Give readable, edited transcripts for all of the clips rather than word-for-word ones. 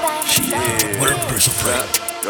What a piece of fruit.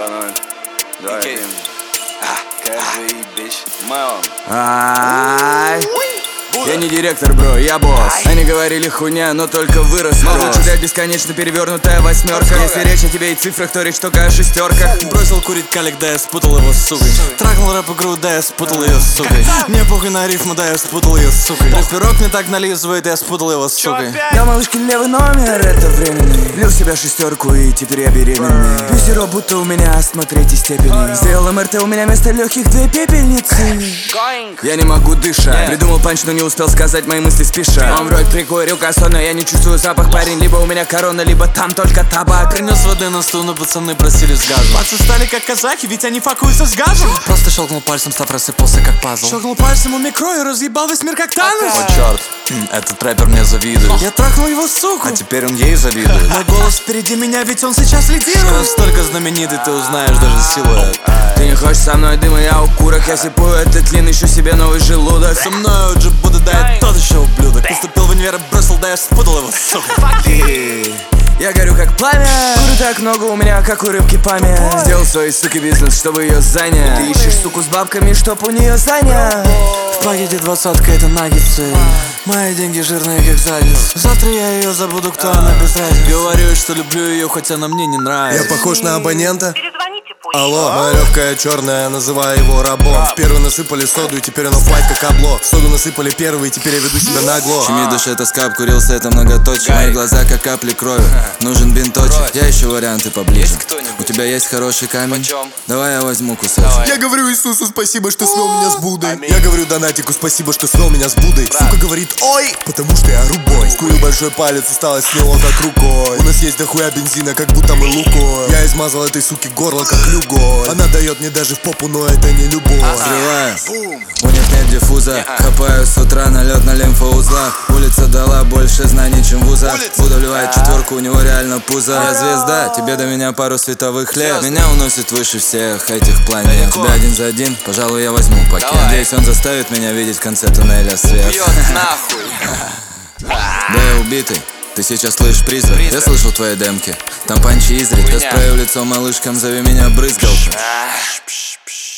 Я не директор, бро, я босс. Они говорили хуйня, но только вырос. Может читать бесконечно перевернутая восьмерка. Если речь о тебе и цифрах, то речь только о шестерках. Бросил курить калик, да я спутал его с сукой. Трахнул рэп-игру, да я спутал ее с сукой. Мне похуй на рифму, да я спутал ее с сукой. Рэперок мне так нализывает, я спутал его с сукой. Я малышки левый номер, это временный. Влил в себя шестерку и теперь я беременный. Пью сироп, будто у меня астма третьей степени. Сделал МРТ, у меня вместо легких две пепельницы. Я не могу дышать. Придумал панч, но не успел сказать мои мысли спеша. Он вроде прикурил косо, но я не чувствую запах, парень. Либо у меня корона, либо там только табак. Принес воды на стол, но пацаны просили с газом. Пацы стали как казахи, ведь они факуются с газом. Просто щелкнул пальцем, став рассыпался как пазл. Щелкнул пальцем у микро и разъебал весь мир как Танос. О черт, этот рэпер мне завидует. Я трахнул его суку, А теперь он ей завидует. мой голос впереди меня, ведь он сейчас лидирует. Настолько знаменитый, ты узнаешь даже силуэт. Ты не хочешь со мной дыма, я укурок. Я сипую этот тлин, ищу себе новый желудок. Со мной уже буду, да я тот еще ублюдок. Поступил в универ и бросил, да я спутал его, сука. Я горю как пламя. Курю так много у меня, как у рыбки память. Сделал свой, сука, бизнес, чтобы ее занять. Ты ищешь суку с бабками, чтоб у нее занять. В пакете 20-ка, это наггетсы. Мои деньги жирные, как задница. Завтра я ее забуду, кто она без разницы. Говорю, что люблю ее, хотя она мне не нравится. Я похож на абонента? Перезвоните позже. Алло, моя легкая черная, называю его рабом. В первый насыпали соду, и теперь он оффлайт как облог. В соду насыпали первый, и теперь я веду себя нагло. Щемит душе тоска, обкурился, это многоточие. Мои глаза как капли крови, нужен бинточек. Я ищу варианты поближе. У тебя есть хороший камень? Давай я возьму кусочек. Я говорю Иисусу спасибо, что свел меня с Буддой. Я говорю Донатику спасибо, что свел меня с Буддой. Сука говорит ой, потому что я рубой. Скурил большой палец, осталось с него как рукой. У нас есть дохуя бензина, как будто мы лукой. Я измазал этой суке горло как люгой. Она дает мне даже в попу, но это не любовь. Взрываю, у них нет диффуза. Хапаю с утра налет на лимфоузлах. Улица дала больше знаний, чем вуза. Буду вливать четверку, у него реально пузо. Я звезда, тебе до меня пару световых лет. Меня уносит выше всех этих планет. Тебя один за один, пожалуй, я возьму пакет. Надеюсь, он заставит меня видеть в конце туннеля свет. Да я убитый, ты сейчас слышишь призрак. Я слышал твои демки, там панчи изрик. Я спрею лицо малышкам, зови меня брызгалкой.